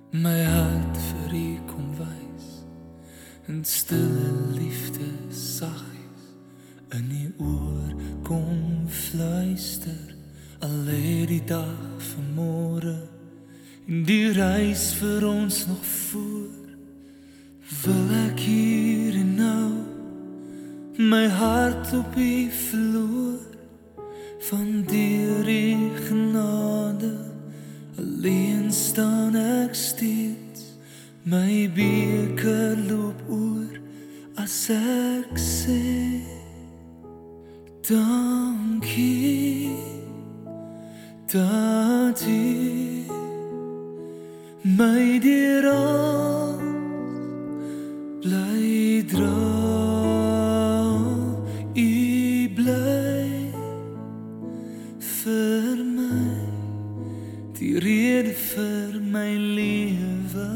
my hart vir U kom wys, in stille liefde saggies, in U oor kom fluister, al lê die dag vir môre, en die reis vir ons nog voor, wil ek hier en nou, my hart op U verloor, van deur U genade, alleen staan ek steeds, my beker loop oor, as ek sê, dankie, dat U my deur al bly dra, U bly vir my, die rede vir my lewe,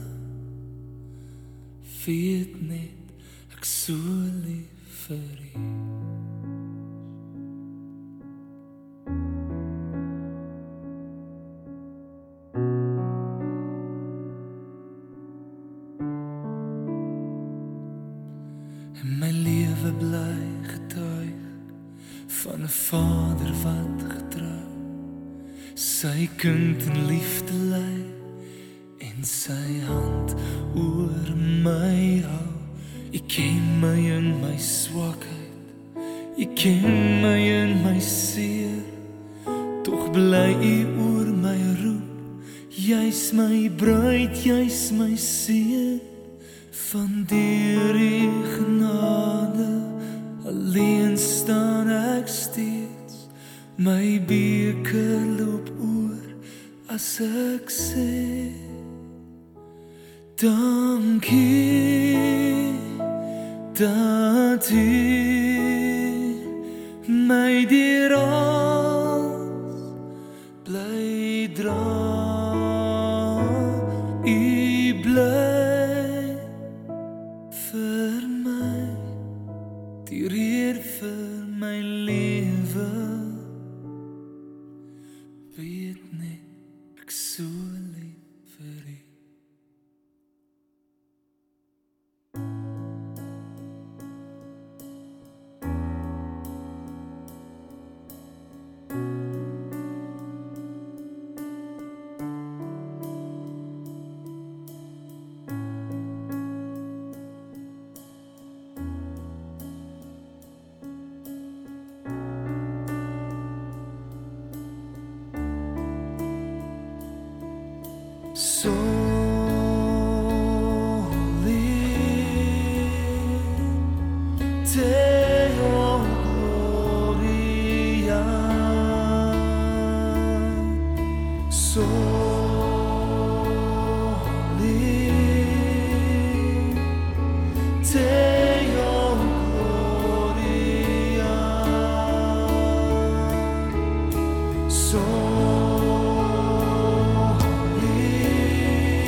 weet net, ek so lief vir U. En my lewe bly getuig van 'n Vader wat getrou sy kind in liefde lei en sy hand oor my hou. U ken my in my swakheid, U ken my in my seer, tog bly U oor my roep, jy's my bruid, jy's my seer, van deur U genade, alleen staan ek steeds, my beker loop oor, as ek sê, dankie, dat U my deur alles bly dra, U bly vir my, die rede vir my lewe, weet net, ek so lief vir U. So Deo Gloria, Deo Gloria, Soli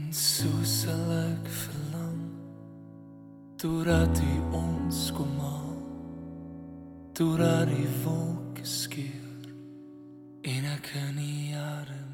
so sal ek verlang totdat U ons kom haal, totdat die wolke skeur en ek in die jare